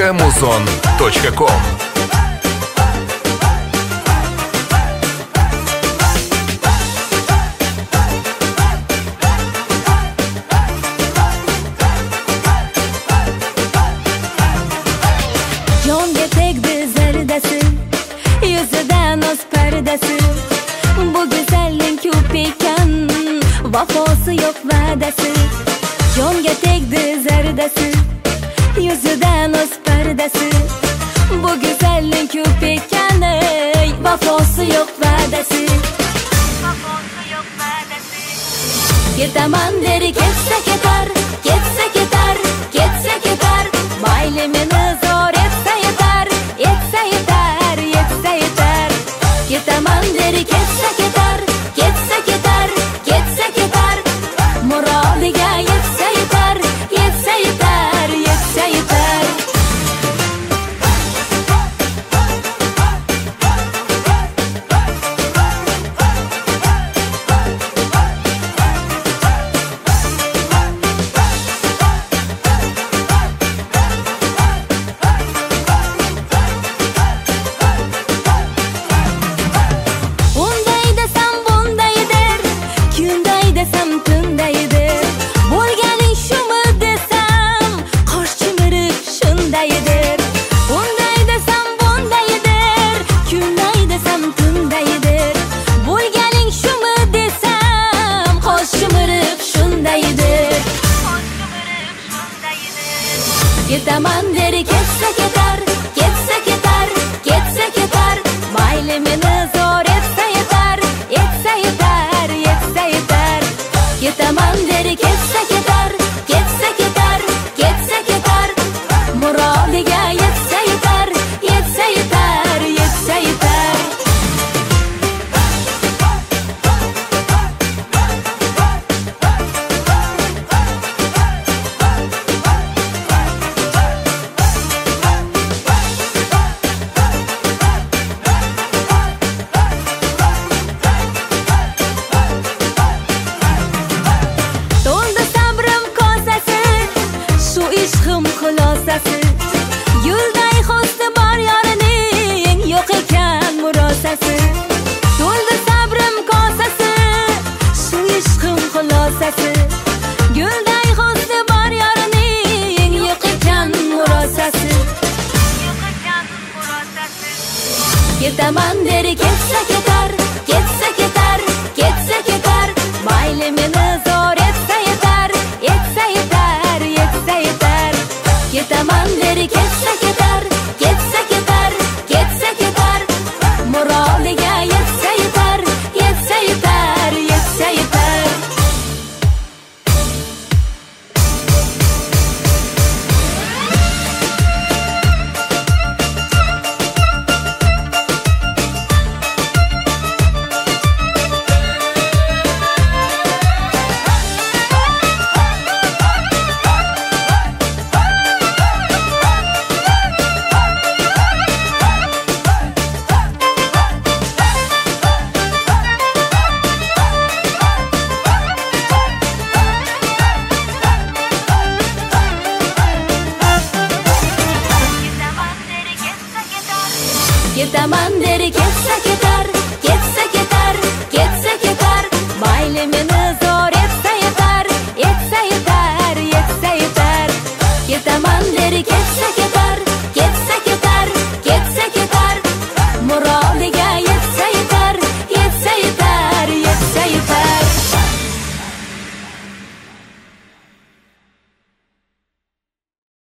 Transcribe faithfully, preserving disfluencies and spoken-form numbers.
точка музон точка ком. Jonga tegdi zardasi, yuzidan o'z pardasi. Bu go'zallik ko'p ekan, vafosi yo'q va'dasi. Jonga tegdi zardasi, yuzidan o'z pardasi. Bu go'zallik ko'p ekan, vafosi yo'q va'dasi. Vafosi yo'q va'dasi. Ketaman der ketsa ketar, ketsa ketar, ketsa ketar. Mayli meni zo'r etsa yetar, etsa yetar, etsa yetar. Ketaman der ketsa ketar, ketsa ketar, ketsa ketar. Murodiga yetsa yetar, yetsa yetar, yetsa yetar. Unday desam bundaydir, kunday desam tundaydir. Bo'lganing shumi desam, qosh chimirib shundaydir. Unday desam bundaydir, kunday desam tundaydir. Bo'lganing shumi desam, qosh chimirib shundaydir. Ketaman der ketsa ketar, ketsa ketar, ketsa ketar. Mayli meni zo'r etsa yetar, etsa yetar, etsa yetar. Ketaman der ketsa ketar, ketsa ketar, ketsa ketar. Murodiga yetsa yetar, yetsa yetar, yetsa yetar. To'ldi sabrim kosasi, shu ishqim xulosasi. Gulday husni bor yorining, yo'q ekan murosasi. To'ldi sabrim kosasi, shu ishqim xulosasi. Gulday husni bor yorining, yo'q ekan murosasi. Ketaman der ketsa